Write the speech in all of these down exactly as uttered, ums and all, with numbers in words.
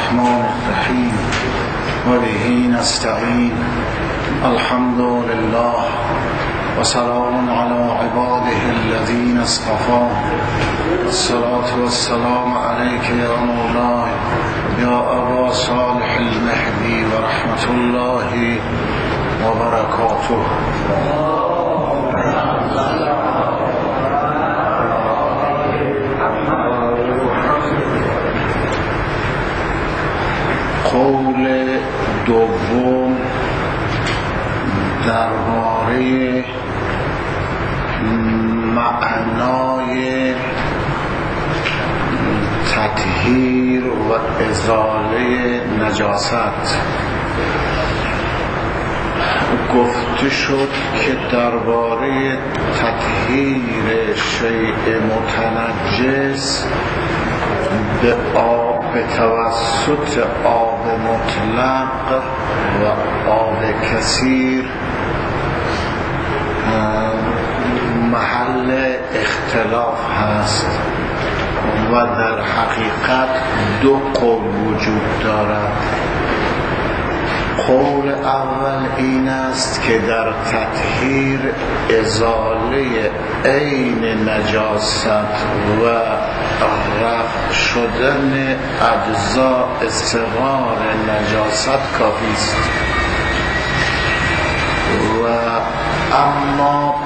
الرحمن الرحيم وبه نستعين الحمد لله وسلام على عباده الذين اصطفى الصلاة والسلام عليك يا مولاي يا أبا صالح المهدي ورحمة الله وبركاته. قول دوم درباره معنای تطهیر و ازاله نجاست. گفته شد که درباره تطهیر شیء متنجس به آب به توسط آب مطلق و آب کثیر محل اختلاف هست و در حقیقت دو قول وجود دارد. قول اول این است که در تطهیر ازاله عین نجاست و رفع شدن اجزاء استقرار نجاست کافی است، و اما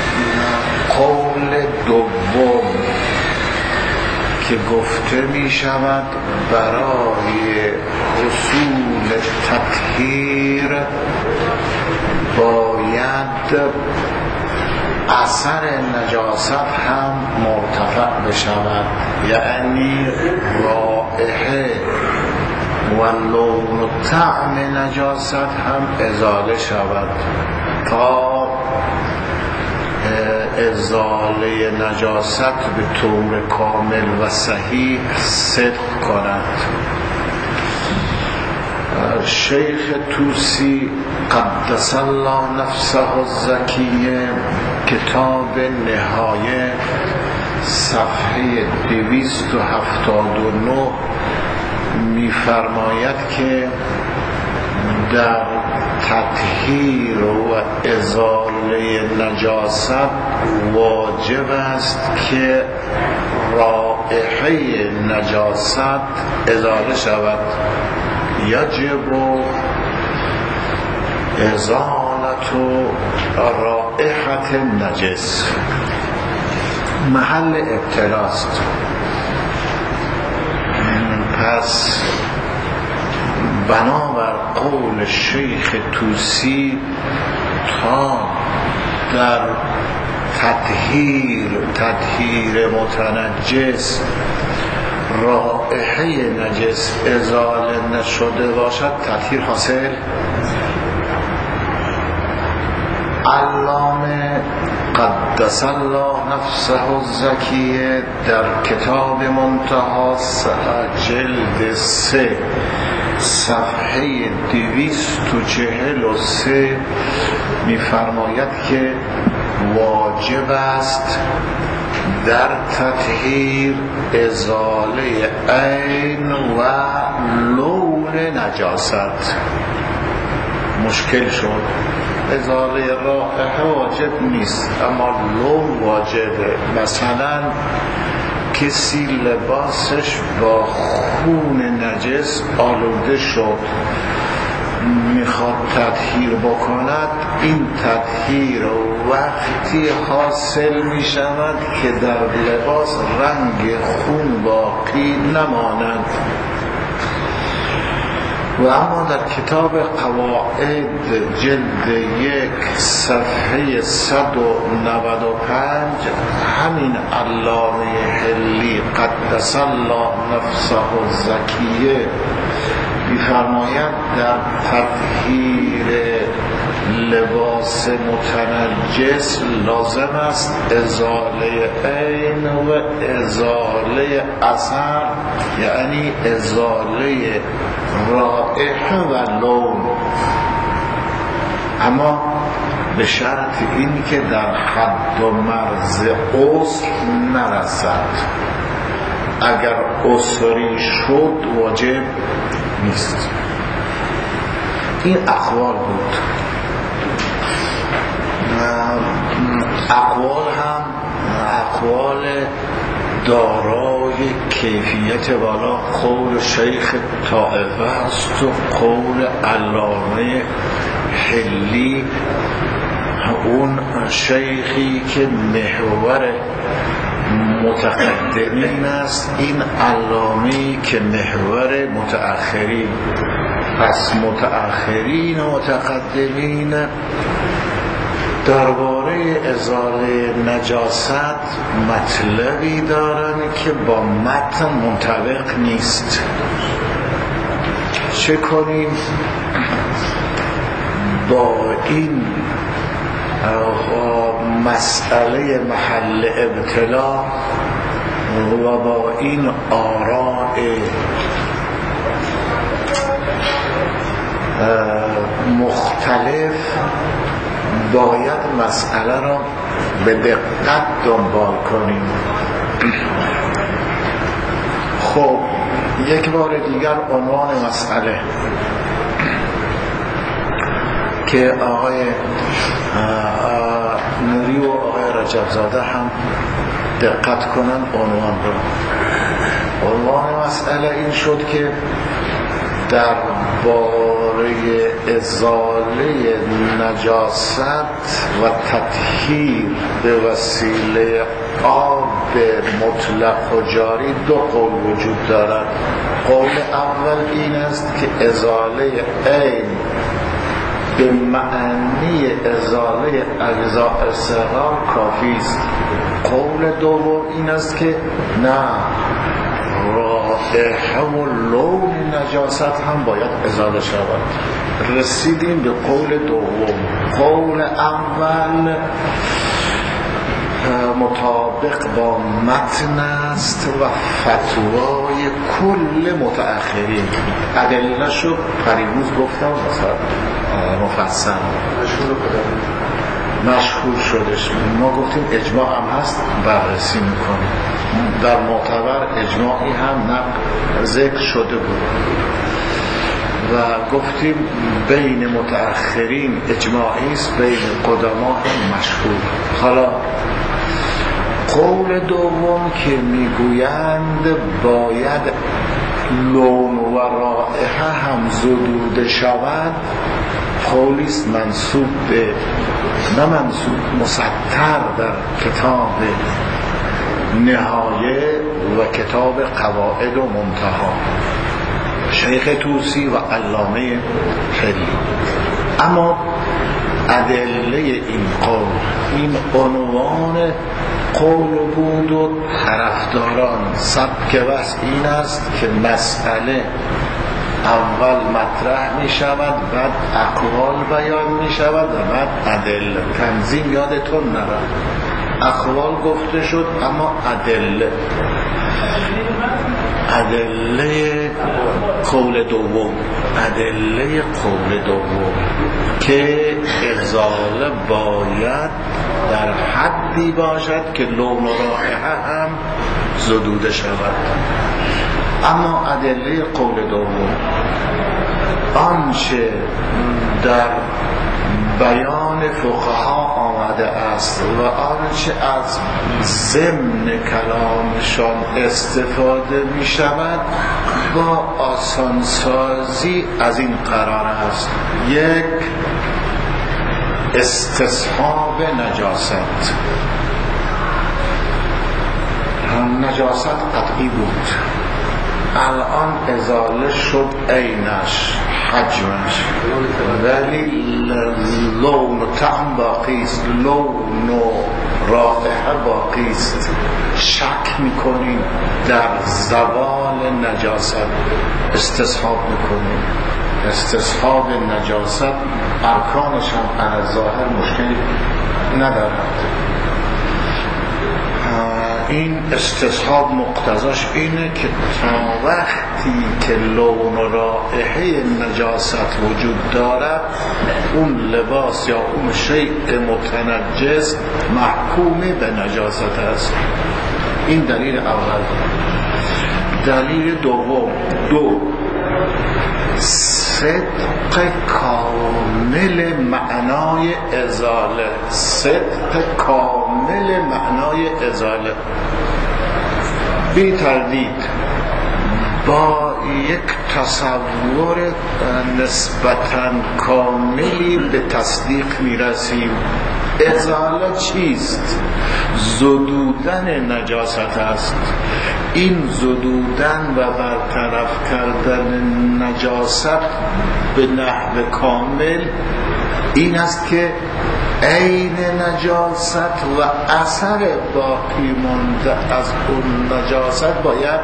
قول دوم که گفته می شود برای حصول تطهیر باید اثر نجاست هم مرتفع بشود، یعنی رائحه و لون و طعم نجاست هم ازاله شود تا ازاله نجاست به طور کامل و صحیح صدق کند. شیخ طوسی قدس الله نفسه الزکیه کتاب نهایه صفحه دویست و هفتاد و نه می‌فرماید که در تطهیر و ازاله نجاست واجب است که رائحه نجاست ازاله شود. یجب ازالت رائحه النجس محل ابتلاست. پس بنابر قول شیخ طوسی تا در تطهیر تطهیر متنجس رائحه نجس ازاله نشده باشد تطهیر حاصل. علامه قدس الله نفسه الزکیه در کتاب منتهی جلد سه صفحه دویست و چهل و سه می‌فرماید که واجب است در تطهیر ازاله عین و لون نجاست. مشکل شد، ازاله رائحه واجب نیست اما لون واجبه. مثلا کسی لباسش با خون نجس آلوده شد میخواد تطهیر بکند، این تطهیر وقتی حاصل میشود که در لباس رنگ خون باقی نماند. و اما در کتاب قواعد جلد یک صفحه صد و نود و پنج همین علامه حلی قدس الله نفسه الزکیه می‌فرماید در تطهیر لباس متنجس لازم است ازاله عین و ازاله اثر، یعنی ازاله رائحه و لون، اما به شرط این که در حد و مرز غسل نرسد. اگر عسری شد واجب نیست. این اقوال بود. اقوال هم اقوال دارای کیفیت بالا، قول شیخ طائفه است و قول علامه حلی، اون شیخی که محور متقدمین است، این علامه‌ای که محور متأخرین. پس متأخرین و متقدمین درباره ازاله نجاست مطلبی دارن که با متن منطبق نیست. چه کنیم با این مسئله محل ابتلا و با این آراء مختلف؟ باید مسئله را به دقت دنبال کنیم. خب یک بار دیگر عنوان مسئله که آقای نوری و آقای رجب زاده هم دقت کنن عنوان را. عنوان مسئله این شد که در باره ازاله نجاست و تطهیر به وسیله آب مطلق و جاری دو قول وجود دارد. قول اول این است که ازاله عین به معنی ازاله اجزاء صغار کافی است. قول دوم این است که نه، رائحه و لون نجاست هم باید ازاله شود. رسیدیم به قول دوم. قول اول مطابق با متن است و فتوای کل متأخرین. ادله شو پریروز گفتم مثلا مفصل مشهور شدش. ما گفتیم اجماع هم هست، بررسی میکنیم. در معتبر اجماعی هم نقل ذکر شده بود و گفتیم بین متأخرین اجماعی است، بین قدما هم مشهور. حالا قول دوم که میگویند باید لون و رائحه هم زدوده شود، قولیست منسوب به نه منسوب مستتر در کتاب نهایه و کتاب قواعد و منتها شیخ طوسی و علامه حلی. اما ادله این قول، این عنوان قول بود و طرفداران سبک بس این است که مسئله اول مطرح می شود، بعد اقوال بیان می شود و بعد ادله. تنظیم یادتون نره، اقوال گفته شد اما ادله ادله قول دوم ادله قول دوم که ازاله باید در حدی باشد که لون و رائحه هم زدوده شود. اما ادله قول دوم آنچه در بیان فقها آمده است و آنچه از ضمن کلامشان استفاده می شود با آسانسازی از این قرار است: یک، استصحاب نجاست. نجاست قطعی بود، الان ازاله شد عینش، حجمش، ولی لون و طعم باقی است، لون و رائحه باقی است. شک میکنیم در زوال نجاست، استصحاب میکنیم. استصحاب نجاست ارکانش هم از ظاهر مشکلی ندارد. این استصحاب مقتضاش اینه که تا وقتی که لون و رائحه نجاست وجود دارد، اون لباس یا اون شیء متنجس محکوم به نجاست است. این دلیل اول. دلیل دوم، دو صدق کامل معنای ازاله، صدق کامل معنای ازاله، بی تردید با یک تصور نسبتاً کاملی به تصدیق میرسیم. ازاله چیست؟ زدودن نجاست است. این زدودن و برطرف کردن نجاست به نحو کامل این است که عین نجاست و اثر باقی مانده از اون نجاست باید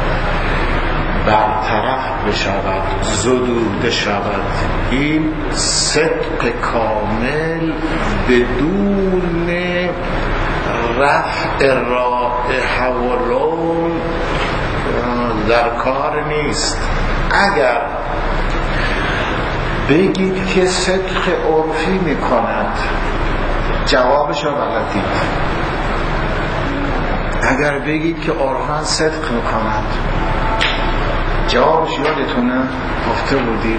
برطرف بشود، زدوده شود. این صدق کامل بدون رفع رائحه و لون در کار نیست. اگر بگید که صدق عرفی میکند، جوابش رو بلدید. اگر بگید که عرفاً صدق میکند، جوابش یادتونه گفته بودیم.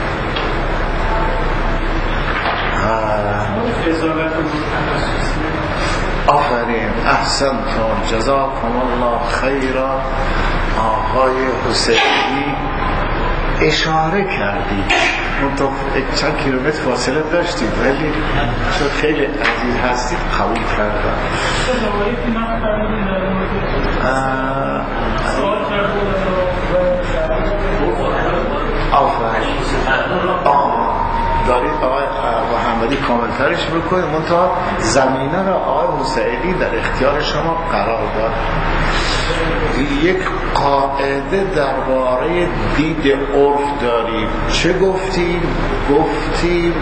آفرین، احسنتون، جزاکم الله خیرا. آقای حسینی اشاره کردید، منطقه چند کیلومتر فاصله داشتید ولی چون خیلی عزیز هستید قبول کردم. آفرین، دارید آقای محمدی کاملترش بکنید. منطقه زمینه را آقای حسینی در اختیار شما قرار داد. یک قاعده درباره دید عرف داریم. چه گفتیم؟ گفتیم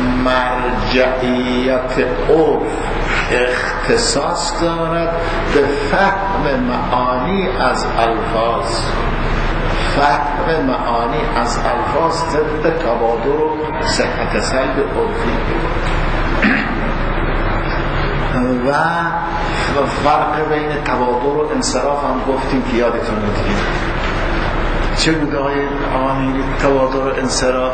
مرجعیت عرف اختصاص دارد به فهم معانی از الفاظ. فهم معانی از الفاظ ضد تبادر و صحت سلب عرفی و فرق بین تبادر و انصراف هم گفتیم که یادتون دیگه. چه بود آقای آمینی تبادر و انصراف؟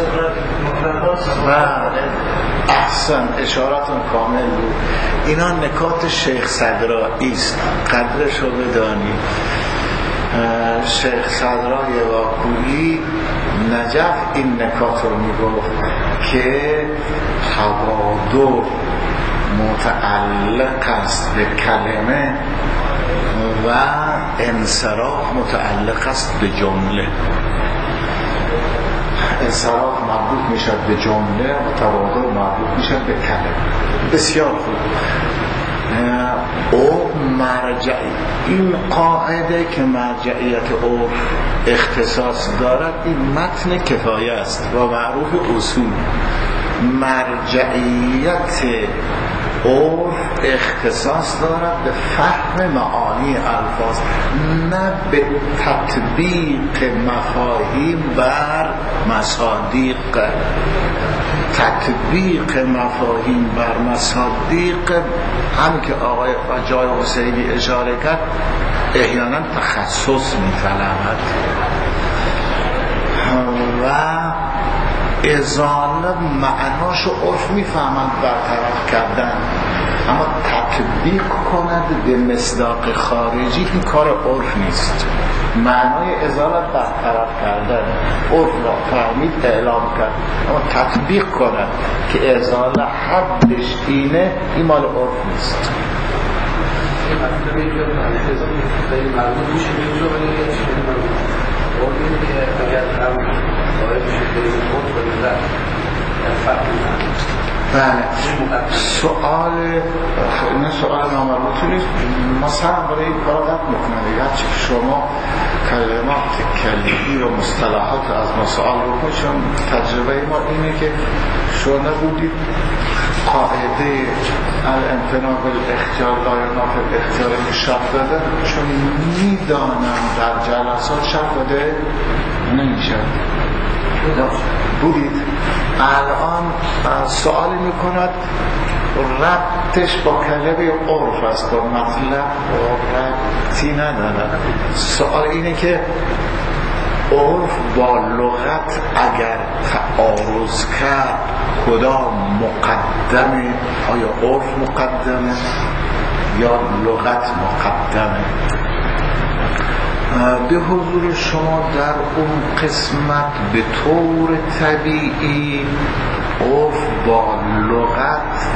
بله، احسن، اشاراتون کامل بود. اینا نکات شیخ صدرایی است، قدرش رو بدانید. شیخ صدرای واقعی نجف این نکات رو میگفت که تبادر متعلق است به کلمه و انصراف متعلق است به جمله. انصراف مربوط میشد به جمله و تبادر مربوط میشد به کلمه. بسیار خوب. او مرجعی، این قاعده که مرجعیت عرف اختصاص دارد این متن کفایه است و معروف اصول. مرجعیت عرف اختصاص دارد به فهم معانی الفاظ، نه به تطبیق مفاهیم بر مصادیق. تطبیق مفاهیم بر مصادیق هم که آقای جای حسینی اشاره کرد احیانا تخصص می‌طلبد و ازاله معناشو عرف میفهمند برطرف کردن، اما تطبیق کند به مصداق خارجی این کار عرف نیست. معنای ازاله برطرف کردن، عرف را فهمید اعلام کرد، اما تطبیق کند که ازاله حدش اینه، این مال عرف نیست. این مطلب اینجا خیلی معلوم میشه اینجا ولی خیلی معلوم اون اینه که اگر هم باید میشه خیلی خود و نظر فهم. بله، سؤال این سؤال نامربوطی نیست. مثلا برای این کار قد میکنه دیگه هرچی شما کلمات کلیدی و مصطلحات از ما سؤال بکنید، چون تجربه ما اینه که شما نبودید قاعده الامتناع بالاختیار لا ینافی الاختیار که شرط داده، چون میدانم در جلسات شرط داده نمیشه بودید. الان سوالی میکند ربطش با کلمه عرف است، با مطلب ربطی نداره. سوال اینه که عرف با لغت اگر تعارض کرد کدام مقدمه؟ آیا عرف مقدمه یا لغت مقدمه؟ به حضور شما در اون قسمت به طور طبیعی عرف با لغت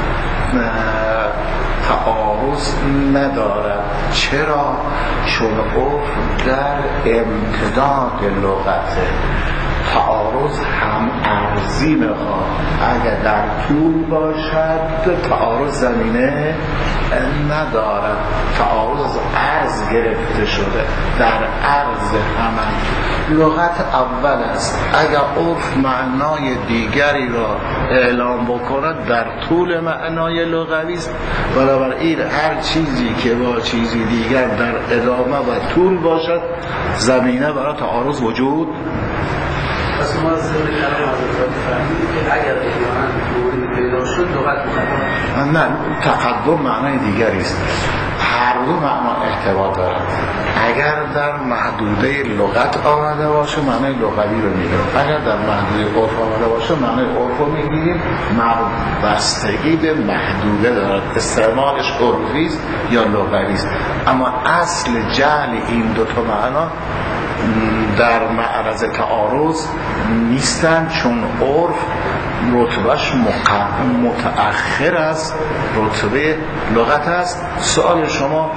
تعارض ندارد. چرا؟ چون عرف در امتداد لغته. تعارض هم ارزی میخواد. اگر در طول باشد تعارض زمینه ندارد. تعارض از عرض گرفته شده، در عرض همان. لغت اول است. اگر عرف معنای دیگری را اعلام بکند در طول معنای لغوی است. بنابراین هر چیزی که با چیزی دیگر در ادامه و طول باشد زمینه برای تعارض وجود. پس ما از ذهن کلام حضرت فهمیدیم که اگر احیانا موردی پیدا شد لغت مقدم. نه، تقدم معنای دیگری است. هر دو معنا احتوا دارد. اگر در محدوده لغت آمده باشه معنای لغوی رو میگیم، اگر در محدوده عرف آمده باشه معنای عرف رو میگیم. بستگی به محدوده دارد، استعمالش عرفی است یا لغوی است. اما اصل جعل این دو تا معنا در معرض تعارض نیستن، چون عرف رتبهش متأخر است، رتبه لغت است. سوال شما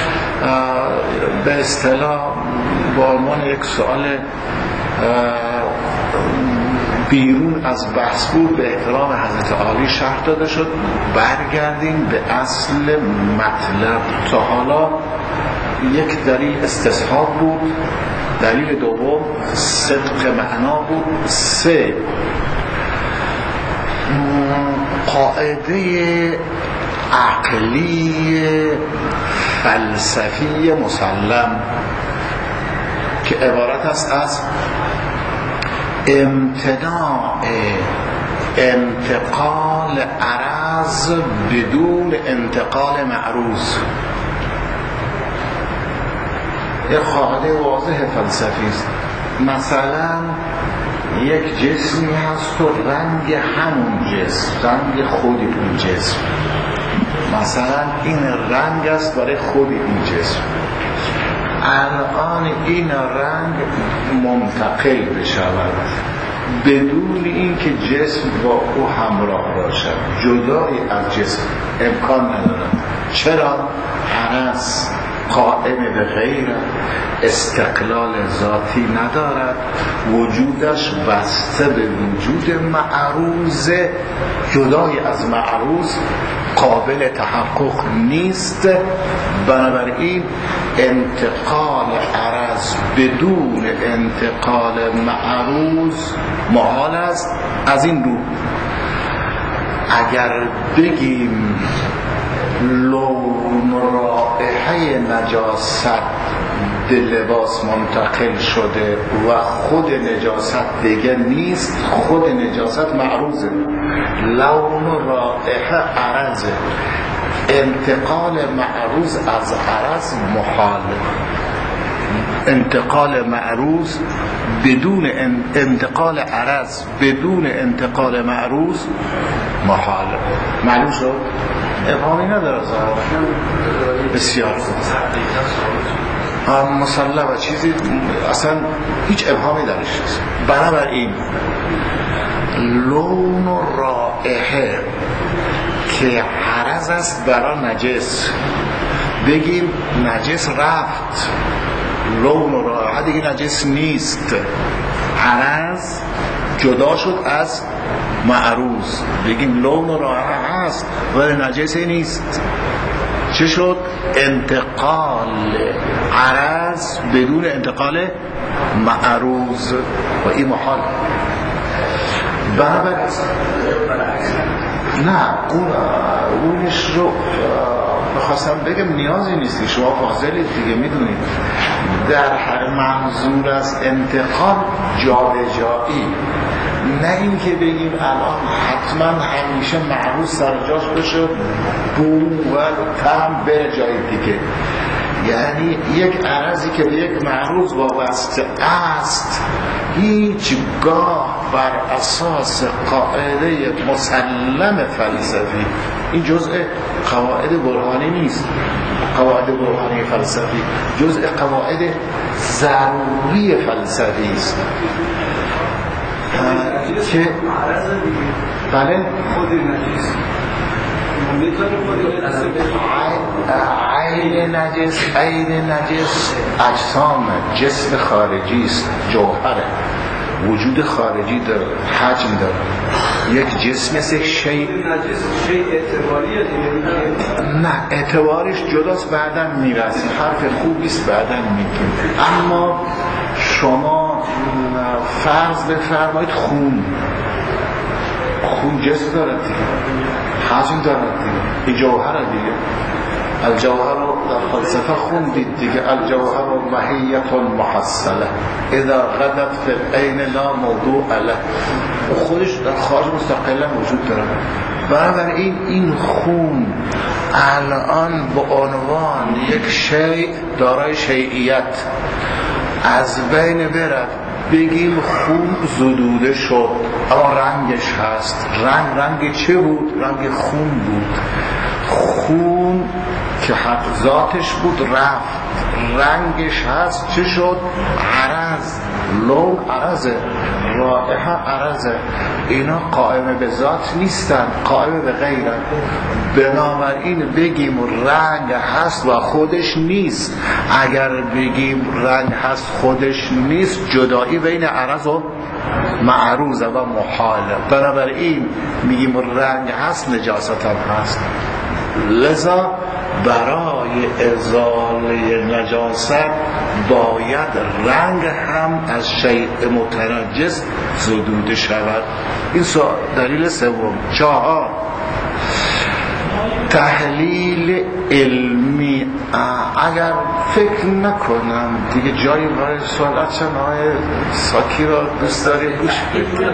به اصطلاح با عنوان یک سوال بیرون از بحث بود، به احترام حضرت عالی شرح داده شد. برگردیم به اصل مطلب. تا حالا یک دلیل استصحاب بود، دلیل دوم صدق معنا بود. سه، قاعده عقلی فلسفی مسلم که عبارت است از امتناع انتقال عرض بدون انتقال معروض. یک قاعده واضح فلسفی است. مثلا یک جسمی هست و رنگ همون جسم، رنگ خود این جسم، مثلا این رنگ است برای خود این جسم. الان این رنگ منتقل بشود بدون اینکه جسم با او همراه باشد، جدای از جسم امکان ندارد. چرا؟ عرض قائم به غیر، استقلال ذاتی ندارد، وجودش بسته به وجود معروض، جدای از معروض قابل تحقق نیست. بنابراین انتقال عرض بدون انتقال معروض محال است. از این رو اگر بگیم لون رائحه نجاست به لباس منتقل شده و خود نجاست دیگه نیست، خود نجاست معروضه، لون رائحه عرضه، انتقال معروض از عرض محال. انتقال معروض بدون انتقال عرض بدون انتقال معروض محال. معلوم شد؟ ابهامی نداره ظاهر. بسیار خوب. مسلمه چیزی اصلا هیچ ابهامی درش نیست. بنابراین لون و رائحه که عرض است برای نجس، بگیم نجس رفت، لون و رائحه دیگه نجس نیست، عرض جدا شد از معروض، بگیم لون و رائحه هست ولی نجسی نیست. چه شد؟ انتقال عرض بدون انتقال معروض و این محال. بنابراین نه اون اونش رو بخواستم بگم نیازی نیستی، شما فاضلید دیگه میدونید. در هر منظور از انتقال جابجایی، نه این که بگیم الان حتما همیشه معروض سر جاش بشه بو و تم به جای دیگه. یعنی یک عرضی که به یک معروض وابسته است هیچگاه بر اساس قاعده مسلم فلسفی، این جزء قواعد برهانی نیست، قواعد برهانی فلسفی جزء قواعد ضروری فلسفی است که بله خودی نجس عین نجس عین نجس اجسام جسم خارجی است، جوهره، وجود خارجی داره، حجم داره. یک جسم است، یک شیء نجس شیء اعتباریه دیگه. نه اعتبارش جداست، بعداً میرسه، حرف خوبی است بعداً میگیم. اما شما فرض بفرمایید خون خون جسم داره دیگه، حجم داره دیگه، این جوهره دیگه. الجوهر رو در فلسفه خوندید دیگه، الجوهر ماهیت محصله اذا غدت فی العین لا موضوع له، خودش در خارج مستقلا وجود داره. بنابراین این خون الان به عنوان یک شیء دارای شیعیت از بین برد، بگیم خون زدوده شد اما رنگش هست. رنگ رنگ چه بود؟ رنگ خون بود. خون که حق ذاتش بود رفت، رنگش هست چه شد؟ عرض، لون عرضه، رائحه عرضه. اینا قائم به ذات نیستن، قائم به غیرن. بنابراین بگیم رنگ هست و خودش نیست. اگر بگیم رنگ هست خودش نیست، جدایی بین عرض و معروضه و محاله. بنابراین میگیم رنگ هست، نجاست هم هست. لذا برای ازاله نجاست باید رنگ هم از شیء متنجس زدوده شود. این دلیل سوم. چهار، تحلیل علمی. اگر فکر نکنم دیگه جایی برای سوال اچن های ساکی را دوست داری گوش بدید.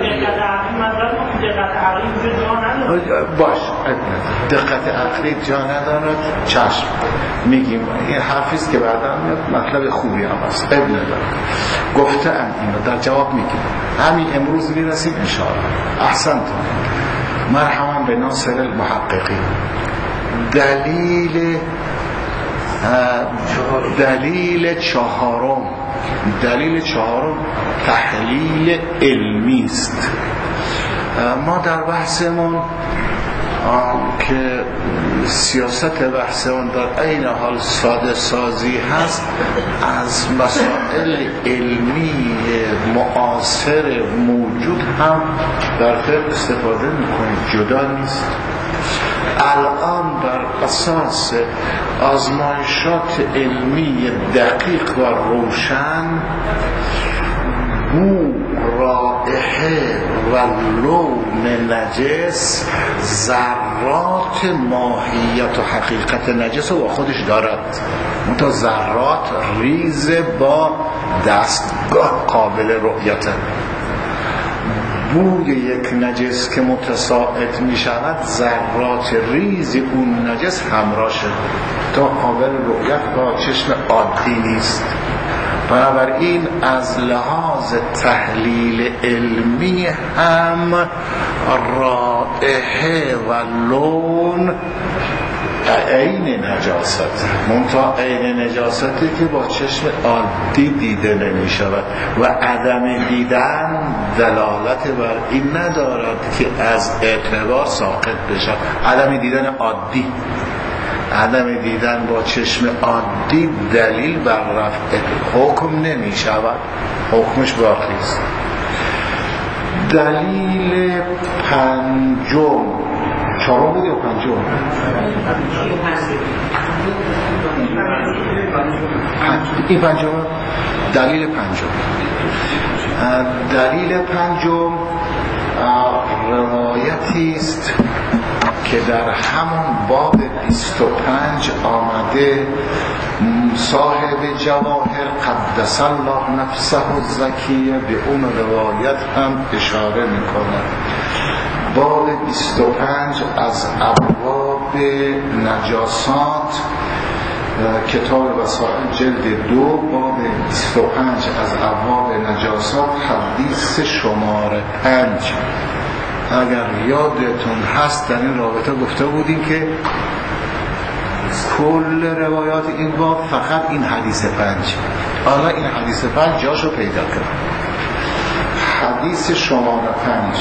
باش دقت عقلی جا ندارد، چشم میگیم این حرفیست که بعدا مطلب خوبی هم هست، اب ندارد. گفته ام اینو در جواب میگیم، همین امروز میرسیم انشاءالله. احسنتون، مرحبا به ناصر المحققین. دلیل دلیل چهارم دلیل چهارم تحلیل علمی است. ما در بحثمون که سیاست بحثمون در عین حال ساده سازی هست، از مسائل علمی معاصر موجود هم در فقه استفاده میکنیم، جدا نیست. الان بر اساس آزمایشات علمی دقیق و روشن بو، رائحه و لون نجس ذرات ماهیت و حقیقت نجس رو با خودش دارد. منتها ذرات ریز با دستگاه قابل رؤیت. بوی یک نجس که متساعد می شود، ذرات ریز اون نجس همراه شد تا قابل رؤیت با چشم عادی نیست. بنابراین از لحاظ تحلیل علمی هم رائحه و لون عین نجاست، منتها عین نجاستی که با چشم عادی دیده نمی شود و عدم دیدن دلالت بر این ندارد که از اعتبار ساقط بشود. عدم دیدن عادی، عدم دیدن با چشم عادی دلیل بر رفع حکم نمی شود، حکمش باقی است. دلیل پنجم، چهارم بود یا پنجم؟ این پنجم. دلیل پنجم دلیل پنجم روایتی است که در همون باب بیست و پنج آمده. صاحب جواهر قدس الله نفسه الزکیه به اون روایت هم اشاره میکنه. باب بیست و پنج از ابواب نجاسات کتاب وسائل جلد دو باب بیست و پنج از ابواب نجاسات حدیث شماره پنج. اگر یادتون هست در این رابطه گفته بودیم که کل روایات این باب فقط این حدیث پنج. حالا این حدیث پنج جاشو پیدا کرد. حدیث شماره پنج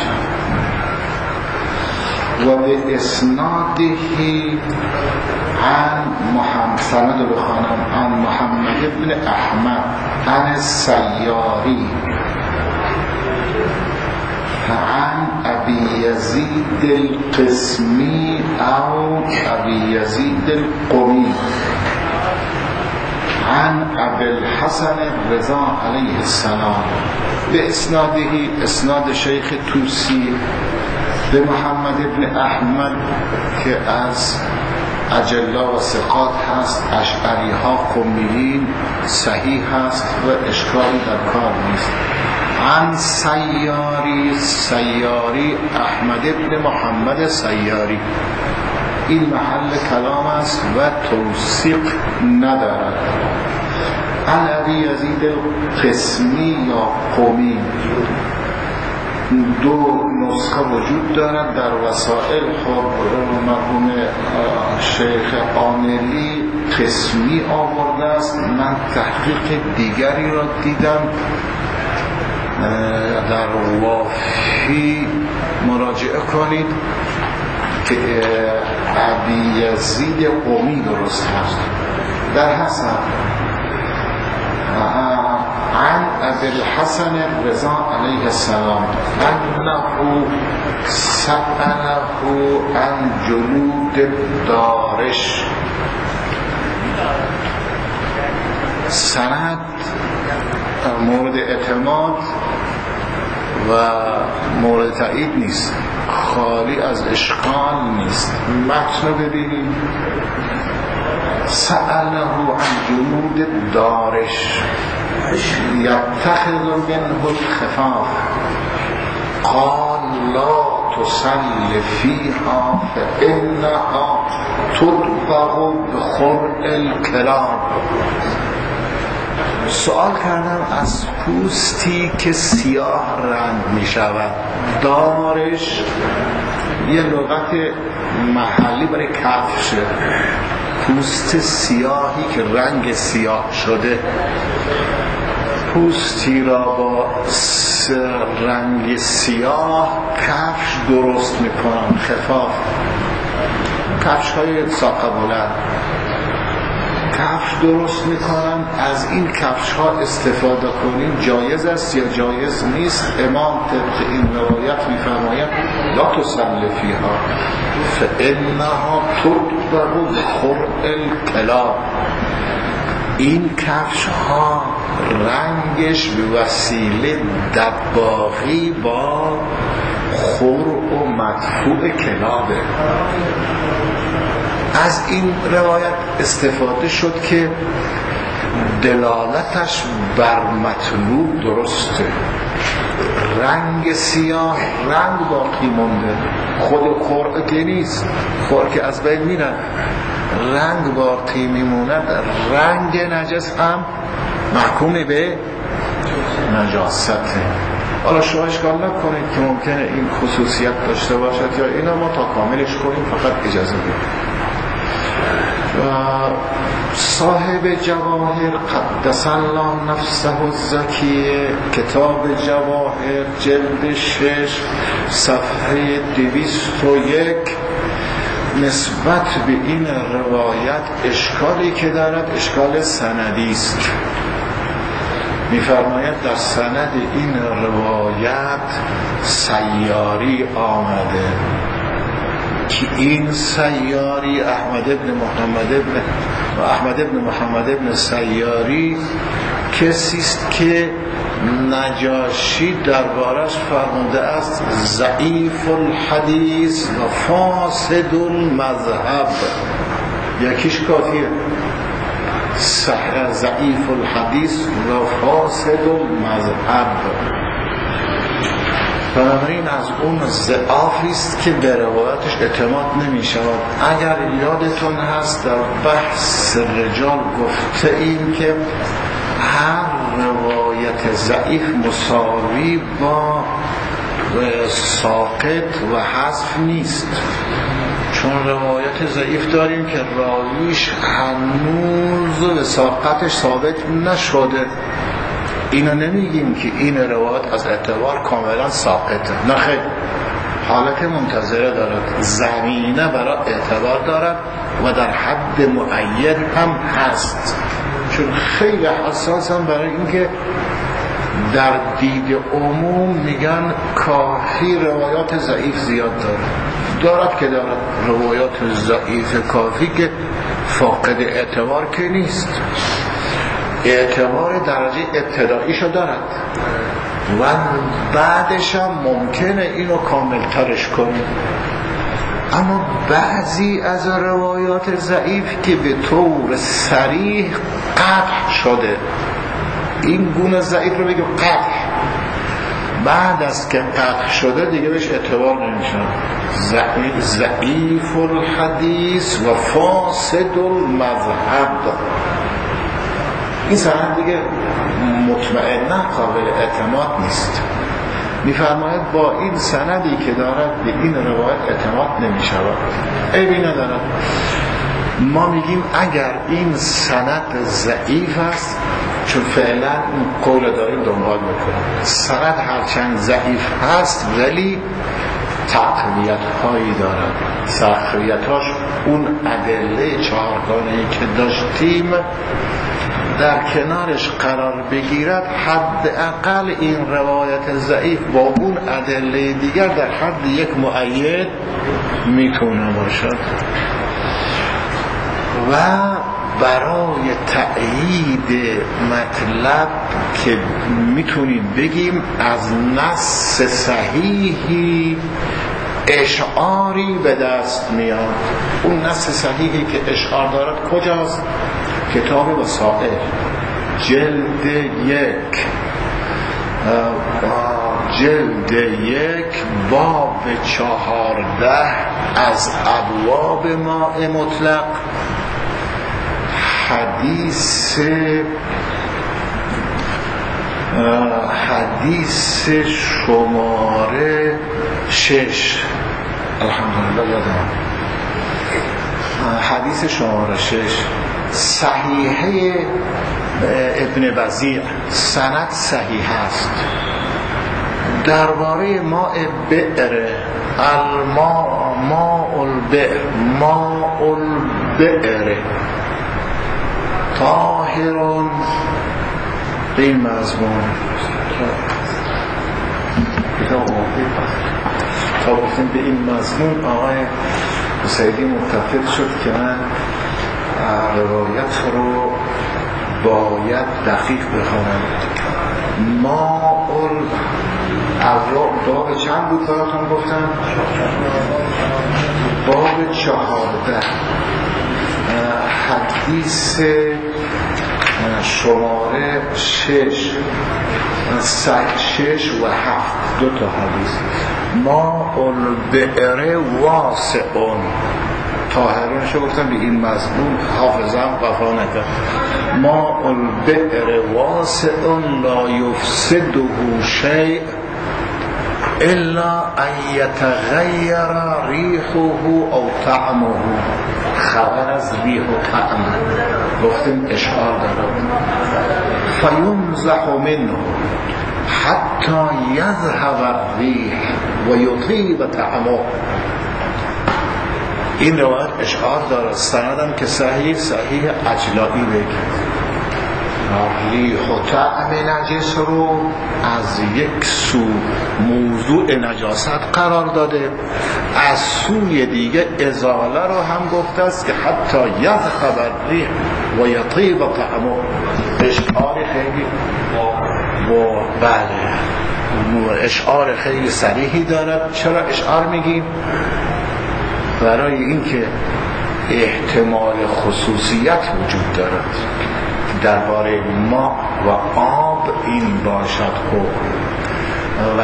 و به اسنادهی عن محمد سند بخانم عن محمد بن احمد عن سیاری عن ابی یزید القسمی او ابی یزید القمی عن ابی الحسن رضا علیه السلام به اسنادهی اسناد شیخ توسی به محمد ابن احمد که از اجلا و ثقات هست، اشعری ها قمیین، صحیح هست و اشکالی در کار نیست. عن سیاری سیاری احمد ابن محمد سیاری، این محل کلام است و توثیق ندارد. عن ابی یزید القسمی یا قمی، دو نسخه وجود دارد در وسائل. خب مرحوم شیخ عاملی قسمی آورده است، من تحقیق دیگری را دیدم در وافی مراجعه کنید که ابی یزید قمی درست هست. در حسن عن ابی الحسن رضا علیه السلام انه سأله عن جلود دارش. سند مورد اعتماد و مورد تایید نیست، خالی از اشکال نیست. متن ببینید. سأله عن جلود دارش یتخذ منه الخفاف قال لا تصل فيها فإنها تطبع بخرع الكلاب. سوال کردم از پوستی که سیاه رنگ می شود. دارش یه لغت محلی برای کفشه، پوست سیاهی که رنگ سیاه شده. پوستی را با رنگ سیاه کفش درست میکنن، خفاف، کفش های ساقه بلند کفش درست میکنن. از این کفش ها استفاده کنیم جایز است یا جایز نیست؟ امام طبق این روایت میفرماید لا تصل فیها فانها تطبع بخرع الکلاب. این کفش ها رنگش به وسیله دباغی با خرع و مدفوع کلابه. از این روایت استفاده شد که دلالتش بر مطلوب درسته. رنگ سیاه رنگ باقی مونده، خود خرع که نیست، خرع که از بین میرن، رنگ باقی میموند. رنگ نجس هم محکوم به نجاسته. حالا شما اشکال نکنید که ممکنه این خصوصیت داشته باشد یا اینا ما تا کاملش کنیم، فقط اجازه بدید. صاحب جواهر قدس الله نفسه الزکیه، کتاب جواهر جلد شش صفحه دویست و یک، نسبت به این روایت اشکالی که دارد اشکال سندی است. می‌فرماید در سند این روایت سیاری آمده که این سیاری احمد ابن محمد ابن و احمد ابن محمد ابن سیاری کسی است که نجاشی دربارش فرموده است ضعیف الحدیث و فاسد المذهب. یکیش کافیه، ضعیف الحدیث و فاسد المذهب. بنابراین از اون ضعافی است که به روایتش اعتماد نمی شود. اگر یادتون هست در بحث رجال گفته ایم که هر روایت ضعیف مساوی با ساقط و حذف نیست، چون روایت ضعیف داریم که راویش هنوز به ساقطش ثابت نشده. اینو نمیگیم که این روایت از اعتبار کاملا ساقطه، نه خیر، حالت منتظره دارد، زمینه برای اعتبار دارد و در حد معین هم هست، چون خیلی حساس هم برای اینکه در دید عموم میگن کافی روایات ضعیف زیاد داره، دارد که دارد روایات ضعیف کافی که فاقد اعتبار که نیست، اعتبار درجه ابتداییشو دارد و بعدش هم ممکنه اینو کامل ترش کنیم. اما بعضی از روایات ضعیف که به طور صریح قطع شده، این گونه ضعیف رو بگیم قطع، بعد از که قطع شده دیگه بهش اعتبار نمیشه، ضعیف الحدیث و فاسد المذهب، این سند دیگه مطمئنا قابل اعتماد نیست. میفرماید با این سندی که دارد به این روایت اعتماد نمیشود، عیبی ندارد. ما میگیم اگر این سند ضعیف است، چون فعلا این قول داریم دنبال میکنیم، سند هرچند ضعیف هست ولی تقویت هایی دارد، تقویت هاش اون ادله چهارگانه‌ای که داشتیم در کنارش قرار بگیرد، حداقل این روایت ضعیف با اون ادله دیگر در حد یک مؤید میتونه باشد. و برای تأیید مطلب که میتونیم بگیم از نص صحیحی اشعاری به دست میاد. اون نص صحیحی که اشعار دارد کجاست؟ کتاب وسائل جلد یک جلد یک باب چهارده از ابواب ماء مطلق، حدیث حدیث شماره شش، الحمدلله یادم، حدیث شماره شش، صحیحه ابن وزیع، سند صحیح است درباره ماء بئر، الماء ماء البئر، ماء البئر طاهر، به این مضمون تا گفتیم به این مضمون آقای حسینی متفق شد که من روایت رو باید دقیق بخونم. ما اول باب چند بود براتون گفتم؟ باب چهارده، حدیث شماره شش، شش و هفت، دو تا حدیث. ما البئر واسعون، طاهرونشو گفتم به این مضمون، حافظم وفا نکرد. ما البئر واسعون لا یفسده شیء الا ان یتغیر ریحه او طعمه، خبر از ریح و طعم گفتیم اشعار دارد. فینزح منه حتی یذهب الریح و یطیب طعمه، این روایت اشعار دارد، سندم که صحیح صحیح اجلایی بگید. ریح و طعم نجس رو از یک سو موضوع نجاست قرار داده، از سوی دیگه ازاله رو هم گفته است که حتی یذهب الریح و یطیب طعمه. اشعار خیلی با بله اشعار خیلی صریحی دارد. چرا اشعار میگیم؟ برای اینکه احتمال خصوصیت وجود دارد درباره ما و آب این باشد حکم. و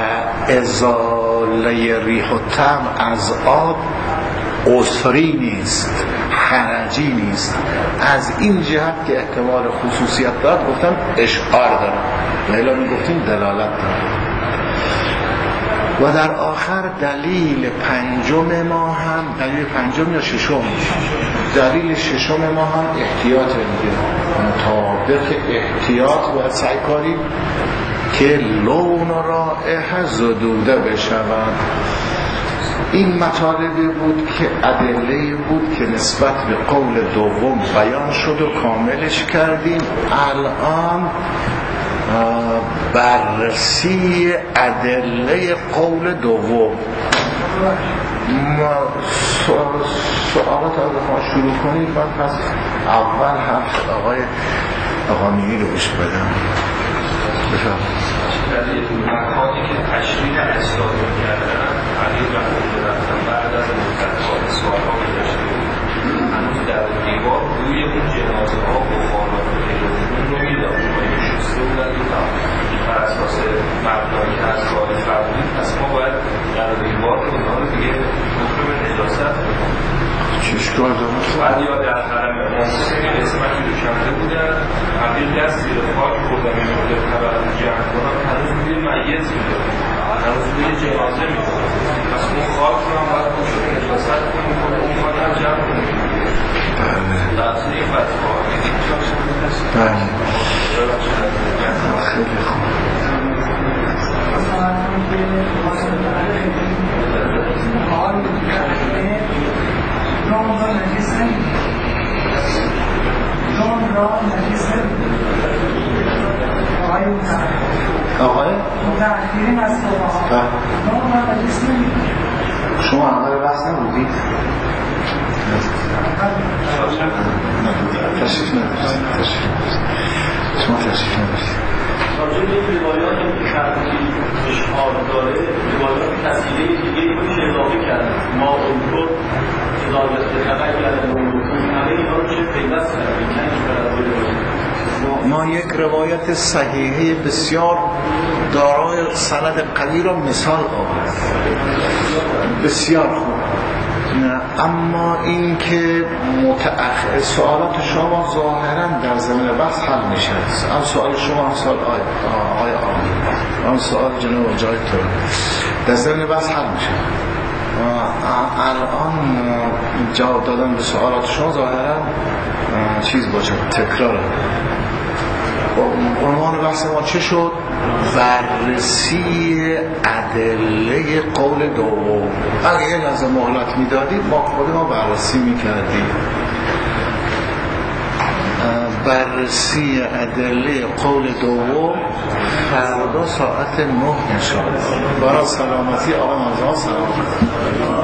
ازاله ریح و طعم از آب عسری نیست، حرجی نیست. از این جهت که احتمال خصوصیت دارد گفتم اشعار دارد و الا می گفتیم دلالت دارد. و در آخر دلیل پنجم ما هم، دلیل پنجم یا ششم، دلیل ششم ما هم احتیاط میگه. مطابق احتیاط باید سعی کنیم که لون و رائحه زدوده بشوند. این مطالبی بود که ادله بود که نسبت به قول دوم بیان شد و کاملش کردیم. الان بررسی ادله قول دوم. سوالات از ما شروع کنید. من پس اول حرف آقای آقامینی رو بش بدم. بفرم در یک مکانی که تشریح اصلاح کردن علی رحمه رفتن بعد از مدت‌ها سوال ها گذاشته بود، هنوز در دیوار روی اون جنازه ها بخارات و تلفون رو میداد و این شسته بود از این بر اساس مبنایی که از سوال فرمودید. پس ما باید در دیوار اونها رو دیگه حکم نجاست چیش کار دارم؟ بعد یا در حرم محسوس که قسمتی رو کنده بودن قبیل دست زیر خاک خوردن این مورد تبرد جمع کنم هنوز روی ممیز میداد، هنوز روی جنازه میداد. پس اون خاک رو هم باید خوشون نجاست کنیم کنه اون خاک هم جمع کنیم. بله لحظه این فتفا بله خیلی خوب. جان را نجس نمید جان را نجس نمید آقای آقای متأخرین از فقها جان را نجس نمید. شما اول بحث نبودید؟ تشریف نداشتید شما تشریف نداشتید. راجع به این روایات که خرقی اشعار داره روایات تسیله دیگه میشه اضافه کرد ما اون رو اضافه تقیی کرده اون همه اینا رو چه پیوست کرده. ما یک روایت صحیحه بسیار دارای سند قوی را مثال آورد بسیار خوب. اما این که متأخر سوالات شما ظاهرا در زمین بحث حل میشه. هم سوال شما هم سوال آقای آقای آقای هم سوال جناب جای تو در زمین بحث حل میشه. الان جواب دادن به سوالات شما ظاهرا چیز باشه تکراره. عنوان بحث ما چه شد؟ بررسی ادله قول دوم. اگه یه لحظه مهلت میدادید ما خود ما بررسی میکردیم. بررسی ادله قول دوم فردا ساعت نه انشاءالله. برای سلامتی آقای مرزا سلام.